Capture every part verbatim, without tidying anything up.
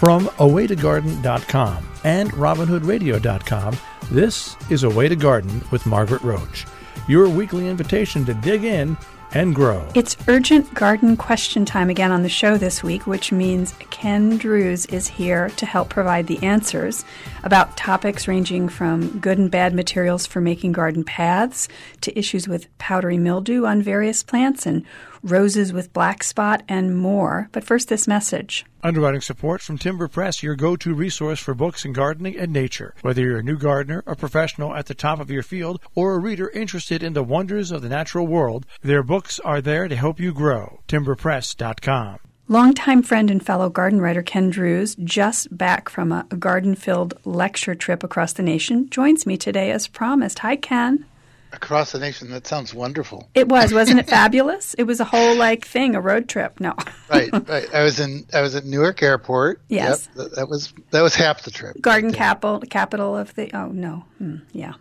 From a way to garden dot com and robin hood radio dot com, this is A Way to Garden with Margaret Roach, your weekly invitation to dig in and grow. It's urgent garden question time again on the show this week, which means Ken Drews is here to help provide the answers about topics ranging from good and bad materials for making garden paths to issues with powdery mildew on various plants and roses with black spot and more. But first, this message. Underwriting support from Timber Press, your go-to resource for books in gardening and nature. Whether you're a new gardener, a professional at the top of your field, or a reader interested in the wonders of the natural world, their books are there to help you grow. timber press dot com. Longtime friend and fellow garden writer Ken Drews, just back from a garden-filled lecture trip across the nation, joins me today as promised. Hi, Ken. Across the nation, that sounds wonderful. It was, wasn't it fabulous? It was a whole like thing, a road trip. No. right, right. I was in I was at Newark Airport. Yes. Yep, that, that was that was half the trip. Garden capital capital of the oh no. Hmm, yeah.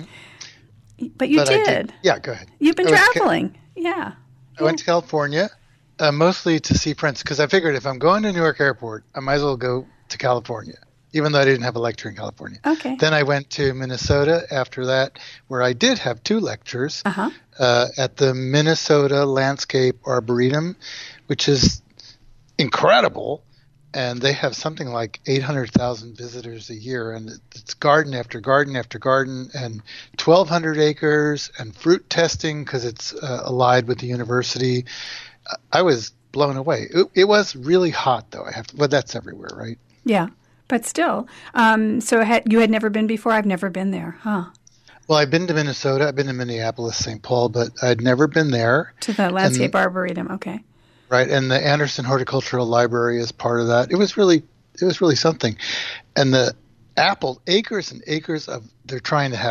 Mm-hmm. But you but did. did. Yeah, go ahead. You've been I traveling. Ca- yeah. I went to California, uh, mostly to see friends, because I figured if I'm going to Newark Airport, I might as well go to California, even though I didn't have a lecture in California. Okay. Then I went to Minnesota after that, where I did have two lectures uh-huh. uh, at the Minnesota Landscape Arboretum, which is incredible. And they have something like eight hundred thousand visitors a year. And it's garden after garden after garden and twelve hundred acres and fruit testing because it's uh, allied with the university. I was blown away. It, it was really hot, though. I have to, well, that's everywhere, right? Yeah. But still, um, so had, you had never been before? I've never been there, huh? Well, I've been to Minnesota. I've been to Minneapolis, Saint Paul, but I'd never been there. To the Landscape and, Arboretum, okay. Right, and the Anderson Horticultural Library is part of that. It was really, it was really something. And the apple, acres and acres of, they're trying to have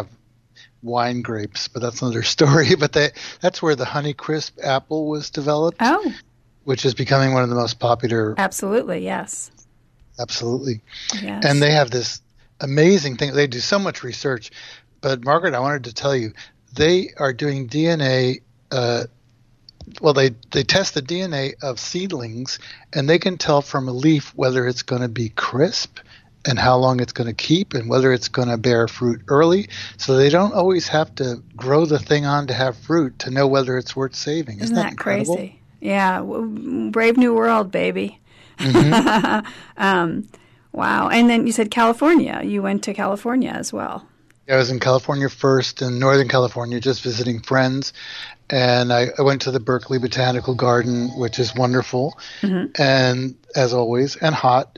wine grapes, but that's another story. But they, that's where the Honeycrisp apple was developed. Oh. Which is becoming one of the most popular. Absolutely, yes. Absolutely. Yes. And they have this amazing thing. They do so much research. But, Margaret, I wanted to tell you, they are doing D N A. Uh, well, they, they test the D N A of seedlings, and they can tell from a leaf whether it's going to be crisp and how long it's going to keep and whether it's going to bear fruit early. So they don't always have to grow the thing on to have fruit to know whether it's worth saving. Isn't, Isn't that, that crazy? Yeah. Brave new world, baby. Mm-hmm. um, wow. And then you said California. You went to California as well. I was in California first, in Northern California, just visiting friends. And I, I went to the Berkeley Botanical Garden, which is wonderful, mm-hmm. and as always, and hot.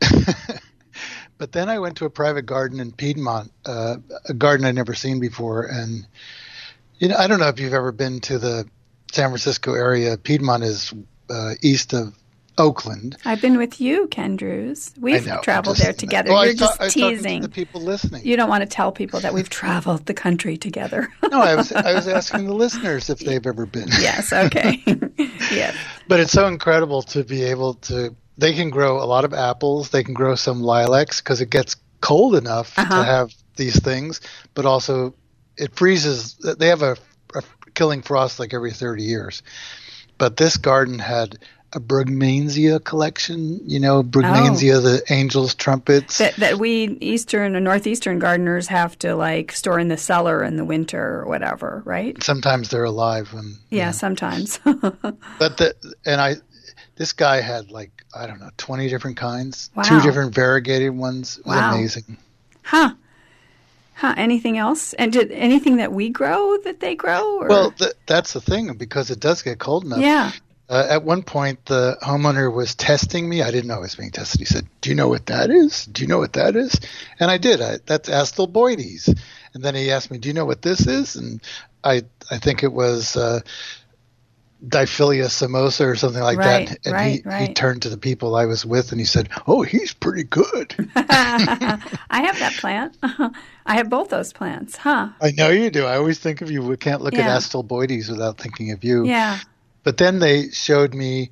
But then I went to a private garden in Piedmont, uh, a garden I'd never seen before. And, you know, I don't know if you've ever been to the San Francisco area. Piedmont is uh, east of Oakland. I've been with you, Ken Drews. We've know, traveled just, there together. well, You're I ta- just I was teasing. To the people listening. You don't want to tell people that we've traveled the country together. No, I was I was asking the listeners if they've ever been. Yes, okay. Yes. But it's so incredible to be able to, they can grow a lot of apples. They can grow some lilacs because it gets cold enough uh-huh. to have these things, but also it freezes. They have a, a killing frost like every thirty years. But this garden had a Brugmansia collection, you know, Brugmansia, oh. the angel's trumpets. That, that we Eastern or Northeastern gardeners have to, like, store in the cellar in the winter or whatever, right? Sometimes they're alive. When, yeah, know. sometimes. But the, and I, this guy had, like, I don't know, twenty different kinds, wow. two different variegated ones. It was wow. amazing. Huh. Huh. Anything else? And did anything that we grow that they grow? Or? Well, th- that's the thing, because it does get cold enough. Yeah. Uh, at one point, the homeowner was testing me. I didn't know I was being tested. He said, "Do you know what that is? Do you know what that is?" And I did. I, that's Astilboides. And then he asked me, "Do you know what this is?" And I I think it was uh, Diphylia samosa or something like right, that. And right, he, right. he turned to the people I was with and he said, "Oh, he's pretty good." I have that plant. I have both those plants, huh? I know you do. I always think of you. We can't look yeah. at Astilboides without thinking of you. Yeah. But then they showed me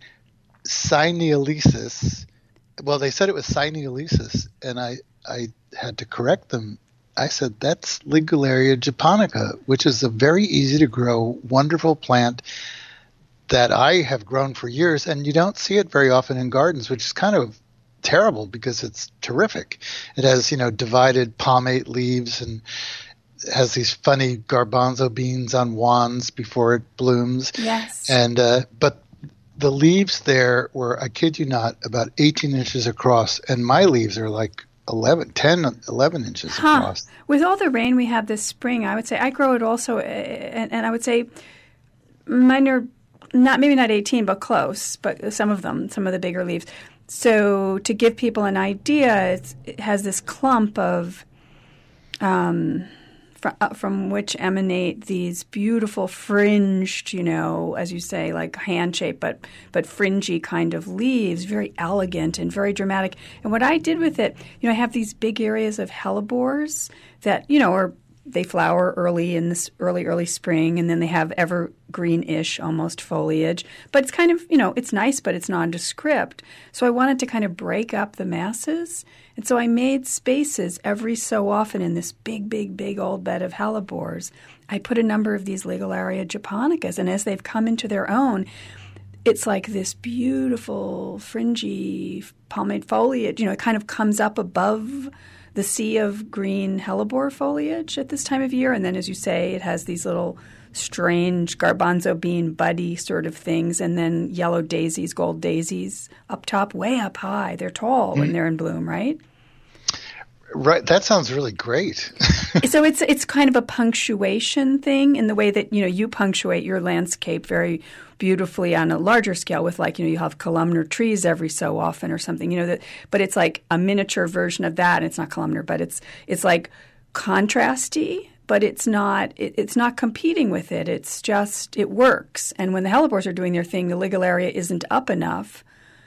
Cyneolesis. Well, they said it was Cyneolesis, and I, I had to correct them. I said, that's Ligularia japonica, which is a very easy to grow, wonderful plant that I have grown for years, and you don't see it very often in gardens, which is kind of terrible because it's terrific. It has, you know, divided palmate leaves and has these funny garbanzo beans on wands before it blooms. Yes. And uh, but the leaves there were, I kid you not, about eighteen inches across, and my leaves are like eleven, ten, eleven inches huh. across. With all the rain we had this spring, I would say I grow it also, and, and I would say mine are not maybe not eighteen, but close. But some of them, some of the bigger leaves. So to give people an idea, it's, it has this clump of, um, fr- uh, from which emanate these beautiful fringed, you know, as you say, like hand-shaped, but but fringy kind of leaves, very elegant and very dramatic. And what I did with it, you know, I have these big areas of hellebores that, you know, are they flower early in this early, early spring, and then they have evergreen-ish almost foliage. But it's kind of, you know, it's nice, but it's nondescript. So I wanted to kind of break up the masses. And so I made spaces every so often in this big, big, big old bed of hellebores. I put a number of these Ligularia japonicas, and as they've come into their own, it's like this beautiful, fringy palmate foliage. You know, it kind of comes up above the sea of green hellebore foliage at this time of year. And then, as you say, it has these little strange garbanzo bean buddy sort of things, and then yellow daisies, gold daisies up top, way up high. They're tall mm. when they're in bloom, right? Right. That sounds really great. So it's it's kind of a punctuation thing in the way that, you know, you punctuate your landscape very beautifully on a larger scale with, like, you know, you have columnar trees every so often or something, you know, that, but it's like a miniature version of that. And it's not columnar, but it's it's like contrasty, but it's not it, it's not competing with it. It's just, it works. And when the hellebores are doing their thing, the Ligularia isn't up enough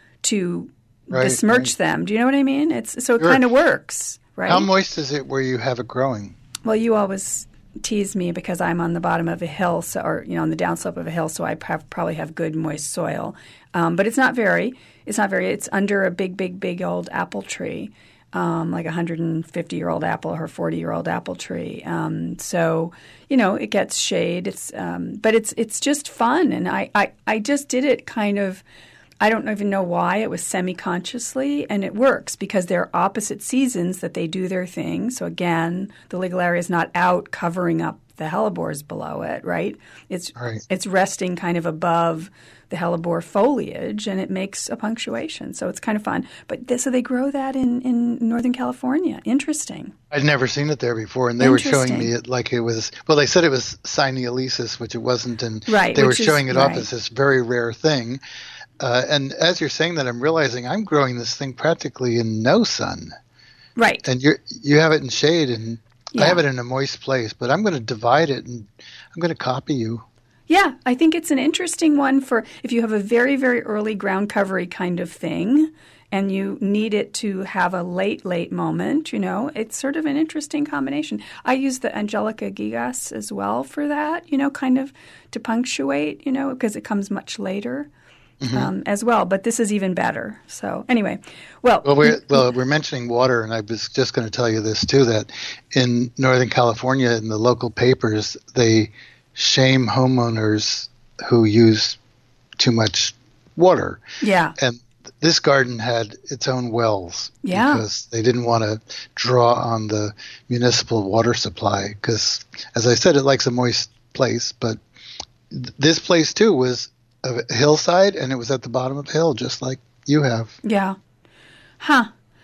to right, besmirch right. them. Do you know what I mean? It's so it sure. kind of works. Right? How moist is it where you have it growing? Well, you always tease me because I'm on the bottom of a hill, so, or, you know, on the downslope of a hill, so I have, probably have good moist soil. Um, but it's not very. It's not very. It's under a big, big, big old apple tree, um, like a one hundred fifty-year-old apple or forty-year-old apple tree. Um, so, you know, it gets shade. It's, um, but it's it's just fun, and I, I, I just did it kind of. I don't even know why. It was semi-consciously, and it works because they're opposite seasons that they do their thing. So again, the Ligularia is not out covering up the hellebores below it, right? It's right. It's resting kind of above the hellebore foliage, and it makes a punctuation. So it's kind of fun. But this, so they grow that in, in Northern California. Interesting. I'd never seen it there before, and they were showing me it like it was, well, they said it was Cyneolesis, which it wasn't, and right, they were showing is, it off right. as this very rare thing. Uh, and as you're saying that, I'm realizing I'm growing this thing practically in no sun. Right. And you you have it in shade, and yeah. I have it in a moist place. But I'm going to divide it, and I'm going to copy you. Yeah, I think it's an interesting one for if you have a very, very early ground covery kind of thing, and you need it to have a late, late moment. You know, it's sort of an interesting combination. I use the Angelica gigas as well for that. You know, kind of to punctuate. You know, because it comes much later. Mm-hmm. Um, as well, but this is even better. So anyway, well, well, we're well, we're mentioning water, and I was just going to tell you this too: that in Northern California, in the local papers, they shame homeowners who use too much water. Yeah, and this garden had its own wells. Yeah, because they didn't want to draw on the municipal water supply. Because, as I said, it likes a moist place, but th- this place too was a hillside, and it was at the bottom of a hill, just like you have. Yeah. Huh.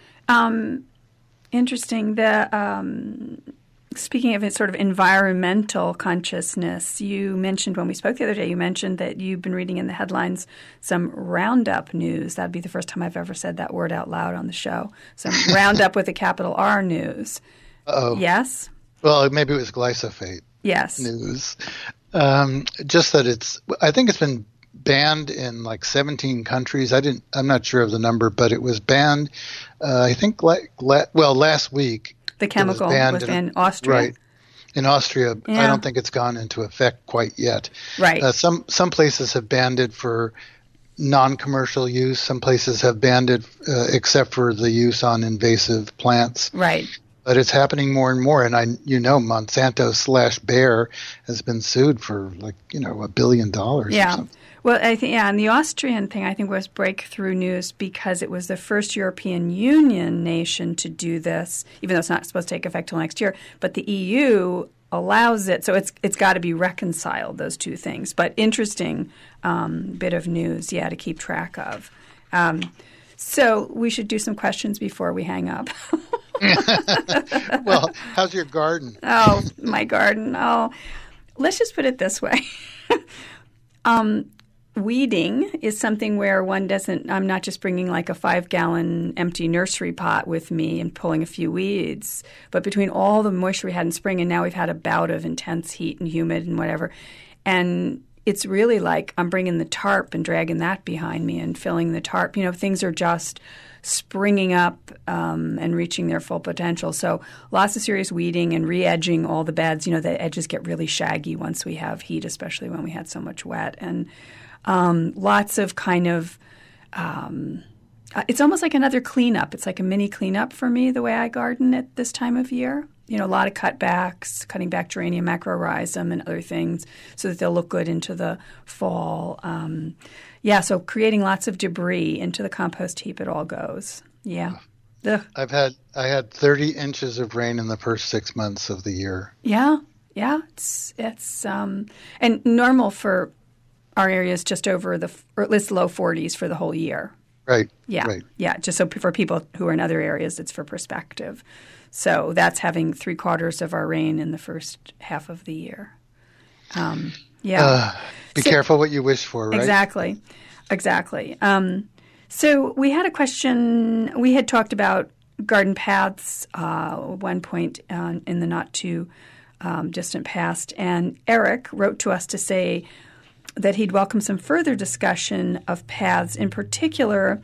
Um, interesting. The um, speaking of it, sort of environmental consciousness, you mentioned when we spoke the other day, you mentioned that you've been reading in the headlines some Roundup news. That'd be the first time I've ever said that word out loud on the show. Some Roundup with a capital R news. Uh-oh. Yes? Well, maybe it was glyphosate. Yes. News. Um, just that it's, I think it's been banned in like seventeen countries. I didn't, I'm not sure of the number, but it was banned, uh, I think, like, la- well, last week. The chemical was banned was in, in Austria? Right. In Austria. Yeah. I don't think it's gone into effect quite yet. Right. Uh, some, some places have banned it for non-commercial use. Some places have banned it uh, except for the use on invasive plants. Right. But it's happening more and more, and I, you know, Monsanto slash Bayer has been sued for like, you know, a billion dollars. Yeah. Or something. Well, I think, yeah, and the Austrian thing, I think, was breakthrough news because it was the first European Union nation to do this, even though it's not supposed to take effect till next year. But the E U allows it, so it's it's got to be reconciled, those two things. But interesting um, bit of news, yeah, to keep track of. Um, so we should do some questions before we hang up. Well, how's your garden? Oh, my garden. Oh, let's just put it this way. um, weeding is something where one doesn't – I'm not just bringing like a five-gallon empty nursery pot with me and pulling a few weeds. But between all the moisture we had in spring and now we've had a bout of intense heat and humid and whatever, and it's really like I'm bringing the tarp and dragging that behind me and filling the tarp. You know, things are just springing up um, and reaching their full potential. So lots of serious weeding and re-edging all the beds. You know, the edges get really shaggy once we have heat, especially when we had so much wet. And um, lots of kind of um, – it's almost like another cleanup. It's like a mini cleanup for me, the way I garden at this time of year. You know, a lot of cutbacks, cutting back geranium, macrorhizum, and other things so that they'll look good into the fall. Um, yeah, so creating lots of debris into the compost heap, it all goes. Yeah. Ugh. I've had I had thirty inches of rain in the first six months of the year. Yeah, yeah. It's it's um, and normal for our area is just over the or at least low forties for the whole year. Right. Yeah. Right. Yeah. Just so for people who are in other areas, it's for perspective. So that's having three quarters of our rain in the first half of the year. Um, yeah. Uh, be so, careful what you wish for, right? Exactly. Exactly. Um, so we had a question. We had talked about garden paths uh, at one point uh, in the not too um, distant past. And Eric wrote to us to say that he'd welcome some further discussion of paths, in particular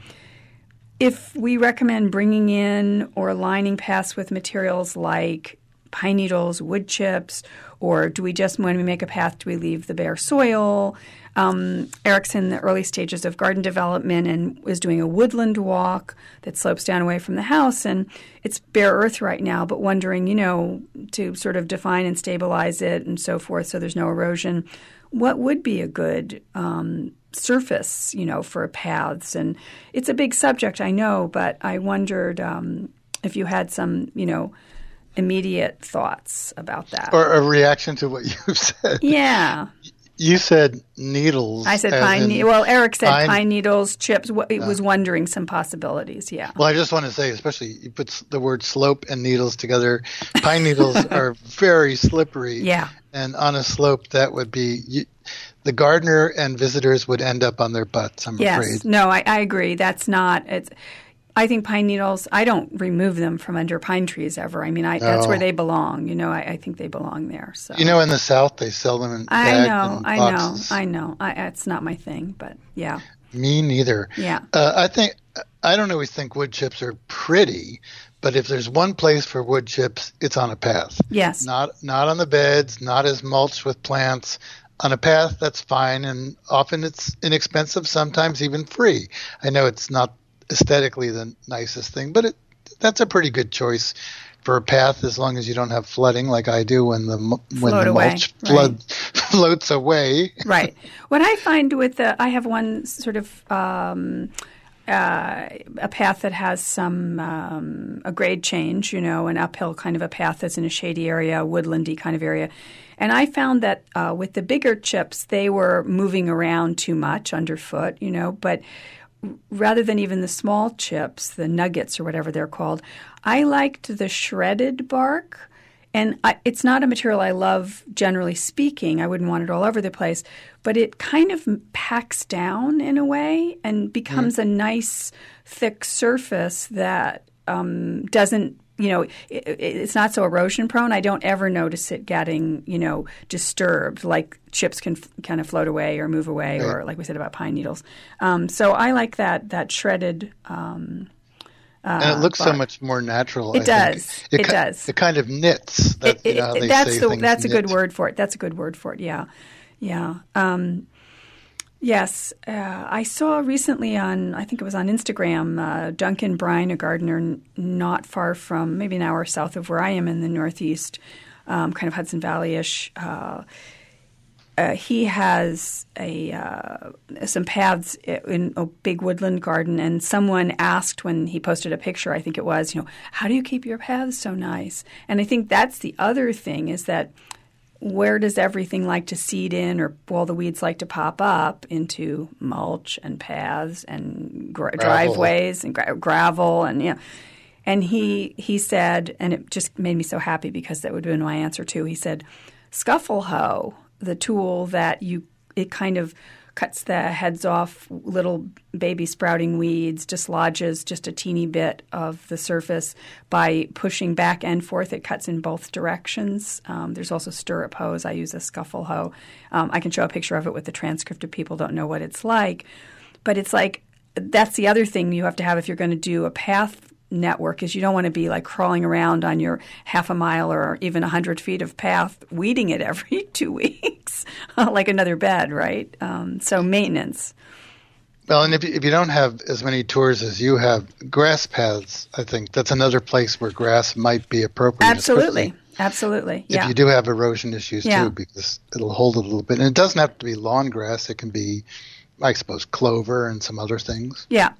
if we recommend bringing in or lining paths with materials like pine needles, wood chips, or do we just, when we make a path, do we leave the bare soil? Um, Eric's in the early stages of garden development and is doing a woodland walk that slopes down away from the house, and it's bare earth right now, but wondering, you know, to sort of define and stabilize it and so forth so there's no erosion, what would be a good um surface, you know, for paths? And it's a big subject, I know, but I wondered um, if you had some, you know, immediate thoughts about that. Or a reaction to what you said. Yeah. You said needles. I said pine needles. Well, Eric said pine, pine needles, chips. It uh, was wondering some possibilities, yeah. Well, I just want to say, especially you put the word slope and needles together. Pine needles are very slippery. Yeah. And on a slope, that would be you, the gardener and visitors would end up on their butts, I'm yes. afraid. No, I, I agree. That's not – it's. I think pine needles, I don't remove them from under pine trees ever. I mean, I, no. that's where they belong. You know, I, I think they belong there. So you know, in the South, they sell them in I bags know, and I boxes. know, I know. I know. It's not my thing, but yeah. Me neither. Yeah. Uh, I think I don't always think wood chips are pretty, but if there's one place for wood chips, it's on a path. Yes. Not not on the beds, not as mulched with plants. On a path, that's fine, and often it's inexpensive, sometimes even free. I know it's not aesthetically the nicest thing, but it, that's a pretty good choice for a path as long as you don't have flooding like I do when the when Float the away. mulch flood right. floats away. Right. What I find with the, I have one sort of um, uh, a path that has some um, a grade change, you know, an uphill kind of a path that's in a shady area, a woodlandy kind of area. And I found that uh, with the bigger chips, they were moving around too much underfoot, you know, but rather than even the small chips, the nuggets or whatever they're called, I liked the shredded bark. And I, it's not a material I love, generally speaking. I wouldn't want it all over the place. But it kind of packs down in a way and becomes mm. a nice, thick surface that um, doesn't, you know, it, it's not so erosion prone. I don't ever notice it getting, you know, disturbed, like chips can f- kind of float away or move away, right. or like we said about pine needles. Um, so I like that that shredded um, uh, and it looks bark. so much more natural. It I does. Think. It, it ki- does. It kind of knits. That, it, you know, it, they that's say the that's a knit. good word for it. That's a good word for it. Yeah, yeah. Um, Yes. Uh, I saw recently on, I think it was on Instagram, uh, Duncan Bryan, a gardener n- not far from, maybe an hour south of where I am in the Northeast, um, kind of Hudson Valley-ish. Uh, uh, he has a uh, some paths in a big woodland garden, and someone asked when he posted a picture, I think it was, you know, how do you keep your paths so nice? And I think that's the other thing is that where does everything like to seed in, or all the weeds like to pop up into mulch and paths and gra- driveways and gra- gravel and you know. And he he said, and it just made me so happy because that would have been my answer too. He said, scuffle hoe, the tool that you it kind of cuts the heads off little baby sprouting weeds, dislodges just a teeny bit of the surface by pushing back and forth. It cuts in both directions. Um, there's also stirrup hoes. I use a scuffle hoe. Um, I can show a picture of it with the transcript if people don't know what it's like. But it's like that's the other thing you have to have if you're going to do a path network is you don't want to be like crawling around on your half a mile or even one hundred feet of path, weeding it every two weeks, like another bed, right? Um, so maintenance. Well, and if you, if you don't have as many tours as you have, grass paths, I think that's another place where grass might be appropriate. Absolutely. Absolutely. Yeah. If you do have erosion issues yeah. too, because it'll hold it a little bit. And it doesn't have to be lawn grass. It can be, I suppose, clover and some other things. Yeah.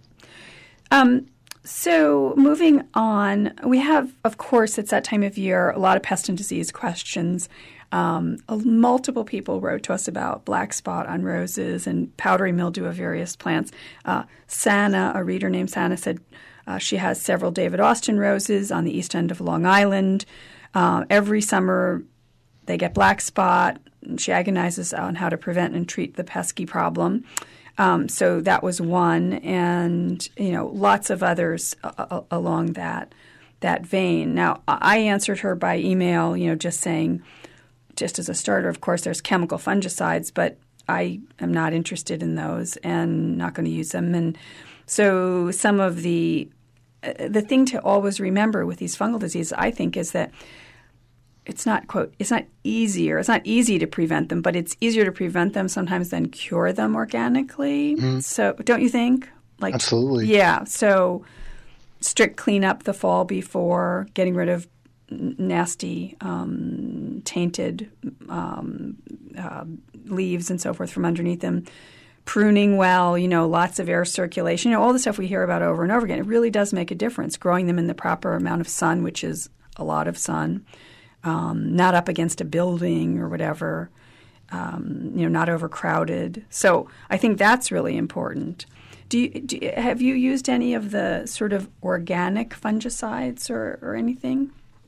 Um, So moving on, we have, of course, it's that time of year, a lot of pest and disease questions. Um, multiple people wrote to us about black spot on roses and powdery mildew of various plants. Uh, Sana, a reader named Sana, said uh, she has several David Austin roses on the east end of Long Island. Uh, every summer they get black spot. And she agonizes on how to prevent and treat the pesky problem. Um, so that was one, and you know, lots of others uh, along that that vein. Now, I answered her by email, you know, just saying, just as a starter, of course, there's chemical fungicides, but I am not interested in those and not going to use them. And so, some of the uh, the thing to always remember with these fungal diseases, I think, is that it's not, quote, it's not easier. It's not easy to prevent them, but it's easier to prevent them sometimes than cure them organically. Mm-hmm. So don't you think? Like, absolutely. Yeah. So strict cleanup the fall before, getting rid of nasty, um, tainted um, uh, leaves and so forth from underneath them. Pruning well, you know, lots of air circulation, you know, all the stuff we hear about over and over again. It really does make a difference. Growing them in the proper amount of sun, which is a lot of sun. Um, not up against a building or whatever, um, you know, not overcrowded. So I think that's really important. Do you, do you, have you used any of the sort of organic fungicides or, or anything?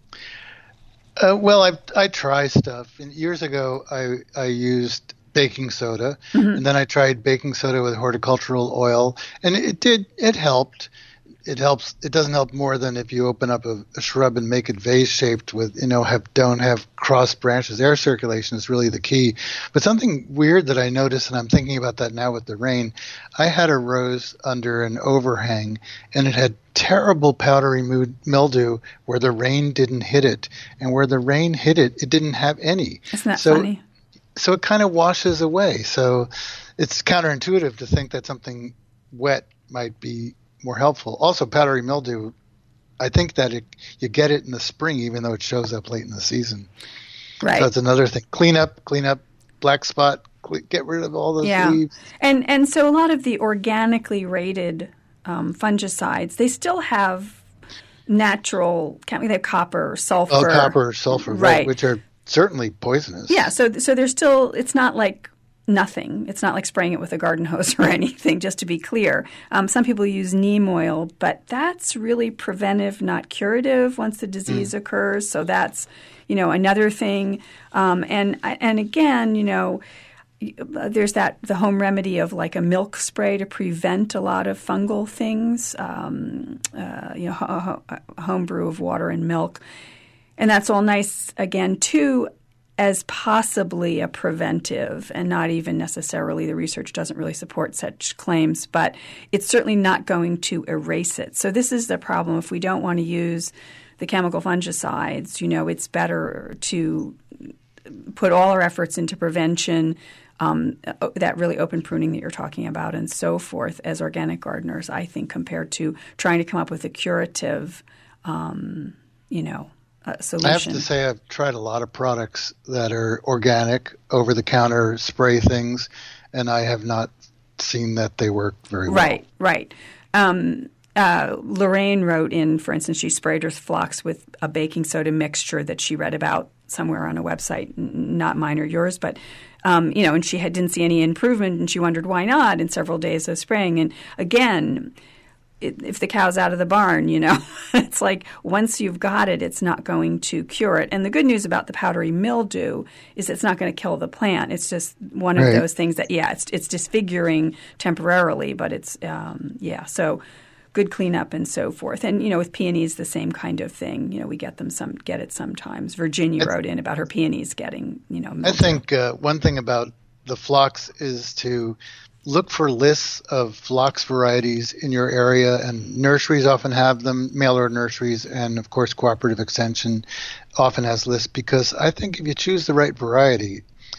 Uh, well, I I try stuff. And years ago, I I used baking soda, mm-hmm. and then I tried baking soda with horticultural oil, and it did it helped. It helps. It doesn't help more than if you open up a, a shrub and make it vase shaped with, you know, have don't have cross branches. Air circulation is really the key. But something weird that I noticed, and I'm thinking about that now with the rain. I had a rose under an overhang, and it had terrible powdery mildew where the rain didn't hit it, and where the rain hit it, it didn't have any. Isn't that so, funny? So it kind of washes away. So it's counterintuitive to think that something wet might be more helpful. Also, powdery mildew, I think that it, you get it in the spring, even though it shows up late in the season. Right. So that's another thing. Clean up, clean up, black spot, cl- get rid of all those yeah. leaves. And and so a lot of the organically rated um, fungicides, they still have natural, can't we? They have copper, or sulfur. Oh, copper, or sulfur, right. right, which are certainly poisonous. Yeah. So so there's still, it's not like nothing. It's not like spraying it with a garden hose or anything, just to be clear. Um, some people use neem oil, but that's really preventive, not curative once the disease mm. occurs. So that's, you know, another thing. Um, and and again, you know, there's that the home remedy of like a milk spray to prevent a lot of fungal things, um, uh, you know, ho- ho- home brew of water and milk. And that's all nice, again, too, as possibly a preventive, and not even necessarily, the research doesn't really support such claims, but it's certainly not going to erase it. So this is the problem. If we don't want to use the chemical fungicides, you know, it's better to put all our efforts into prevention, um, that really open pruning that you're talking about and so forth as organic gardeners, I think, compared to trying to come up with a curative, um, you know, a solution. I have to say I've tried a lot of products that are organic, over-the-counter spray things, and I have not seen that they work very well. Right, right. Um, uh, Lorraine wrote in, for instance, she sprayed her phlox with a baking soda mixture that she read about somewhere on a website, n- not mine or yours, but um, you know, and she had, didn't see any improvement, and she wondered why not in several days of spraying. And again, it, if the cow's out of the barn, you know, it's like once you've got it, it's not going to cure it. And the good news about the powdery mildew is it's not going to kill the plant. It's just one of right. those things that, yeah, it's it's disfiguring temporarily, but it's um, yeah, so. Good cleanup and so forth. And, you know, with peonies, the same kind of thing. You know, we get them some get it sometimes. Virginia I, wrote in about her peonies getting, you know, mildew. I think uh, one thing about the phlox is to look for lists of phlox varieties in your area, and nurseries often have them, mail order nurseries, and, of course, Cooperative Extension often has lists, because I think if you choose the right variety,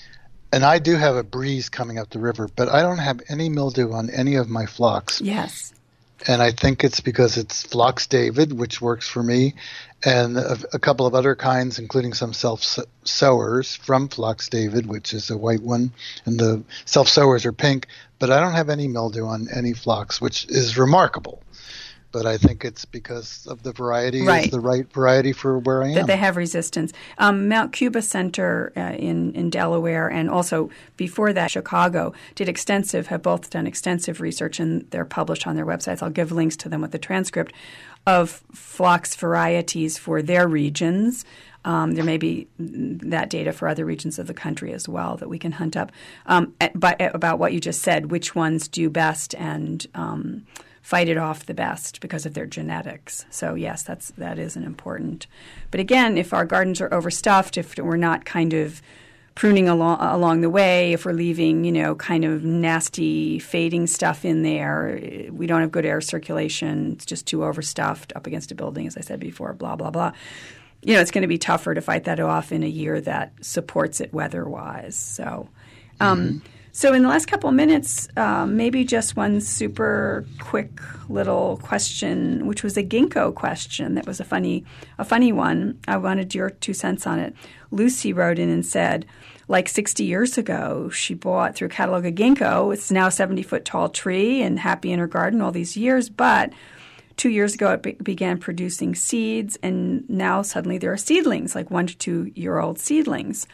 and I do have a breeze coming up the river, but I don't have any mildew on any of my phlox. Yes. And I think it's because it's Phlox David, which works for me, and a, a couple of other kinds, including some self-sowers from Phlox David, which is a white one, and the self-sowers are pink. But I don't have any mildew on any phlox, which is remarkable. But I think it's because of the variety right. is the right variety for where I am. That they have resistance. Um, Mount Cuba Center uh, in, in Delaware, and also before that Chicago, did extensive, have both done extensive research, and they're published on their websites. I'll give links to them with the transcript of phlox varieties for their regions. Um, there may be that data for other regions of the country as well that we can hunt up. Um, but about what you just said, which ones do best and um, fight it off the best because of their genetics. So yes, that's that is an important. But again, if our gardens are overstuffed, if we're not kind of pruning along along the way, if we're leaving, you know, kind of nasty fading stuff in there, we don't have good air circulation, it's just too overstuffed up against a building, as I said before, blah, blah, blah. You know, it's going to be tougher to fight that off in a year that supports it weather-wise. So, um, mm-hmm. So in the last couple of minutes, uh, maybe just one super quick little question, which was a ginkgo question. That was a funny, a funny one. I wanted your two cents on it. Lucy wrote in and said, like sixty years ago, she bought through a catalog a ginkgo. It's now a seventy-foot tall tree and happy in her garden all these years. But two years ago, it be- began producing seeds, and now suddenly there are seedlings, like one to two-year-old seedlings.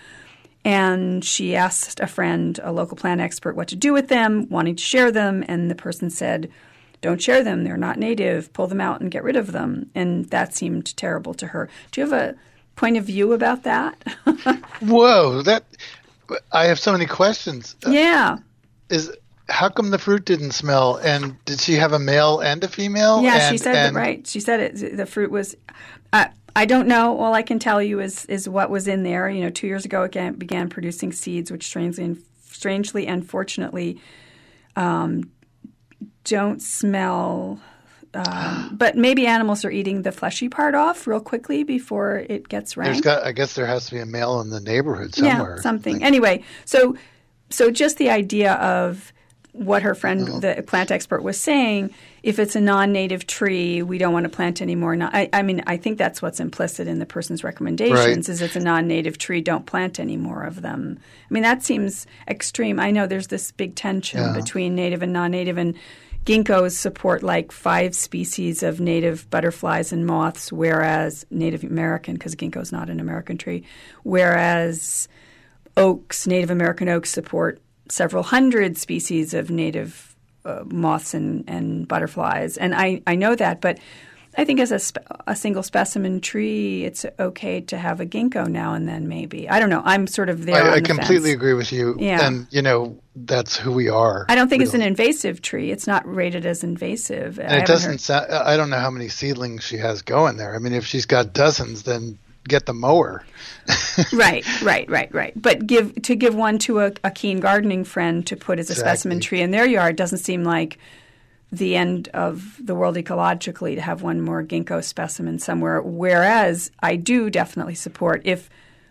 And she asked a friend, a local plant expert, what to do with them, wanting to share them. And the person said, don't share them. They're not native. Pull them out and get rid of them. And that seemed terrible to her. Do you have a point of view about that? Whoa, that I have so many questions. Yeah. Is how come the fruit didn't smell? And did she have a male and a female? Yeah, and, she said and, that right. She said it. The fruit was. Uh, I don't know. All I can tell you is is what was in there. You know, two years ago it began producing seeds, which strangely and strangely and fortunately um, don't smell. Um, but maybe animals are eating the fleshy part off real quickly before it gets rank. There's got, I guess there has to be a male in the neighborhood somewhere. Yeah, something. Anyway, so so just the idea of what her friend, oh. the plant expert, was saying, if it's a non-native tree, we don't want to plant anymore. Not, I, I mean, I think that's what's implicit in the person's recommendations, right. is it's a non-native tree, don't plant any more of them. I mean, that seems extreme. I know there's this big tension yeah. between native and non-native, and ginkgos support like five species of native butterflies and moths, whereas Native American, because ginkgo is not an American tree, whereas oaks, Native American oaks, support several hundred species of native uh, moths and, and butterflies. And I, I know that, but I think as a, spe- a single specimen tree, it's okay to have a ginkgo now and then maybe. I don't know. I'm sort of there I, on I the completely fence. agree with you. Yeah. And, you know, that's who we are. I don't think we it's don't. an invasive tree. It's not rated as invasive. And it doesn't sound, I don't know how many seedlings she has going there. I mean, if she's got dozens, then get the mower. right, right, right, right. But give to give one to a, a keen gardening friend to put as a Exactly. specimen tree in their yard doesn't seem like the end of the world ecologically to have one more ginkgo specimen somewhere. Whereas I do definitely support if,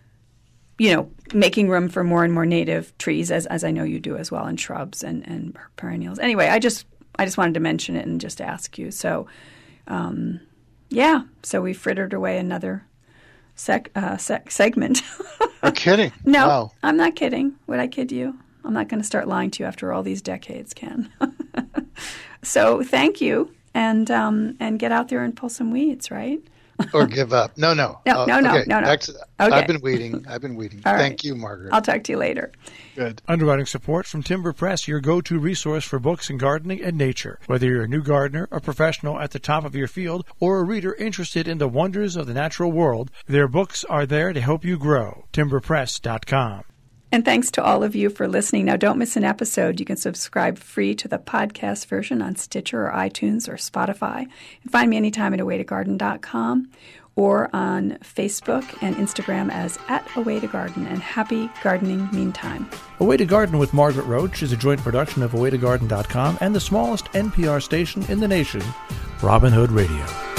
you know, making room for more and more native trees, as as I know you do as well, and shrubs and, and perennials. Anyway, I just I just wanted to mention it and just ask you. So, um, yeah, so we frittered away another sec, uh, sec, segment. You're kidding. No, wow. I'm not kidding. Would I kid you? I'm not going to start lying to you after all these decades, Ken. So thank you, and um, and get out there and pull some weeds, right? Or give up. No, no. No, uh, no, no, okay. no, no. Back to, Okay. I've been waiting. I've been waiting. All Thank right. you, Margaret. I'll talk to you later. Good. Underwriting support from Timber Press, your go-to resource for books in gardening and nature. Whether you're a new gardener, a professional at the top of your field, or a reader interested in the wonders of the natural world, their books are there to help you grow. timber press dot com. And thanks to all of you for listening. Now, don't miss an episode. You can subscribe free to the podcast version on Stitcher or iTunes or Spotify. And find me anytime at away to garden dot com or on Facebook and Instagram as at Away to Garden. And happy gardening meantime. Away to Garden with Margaret Roach is a joint production of away to garden dot com and the smallest N P R station in the nation, Robin Hood Radio.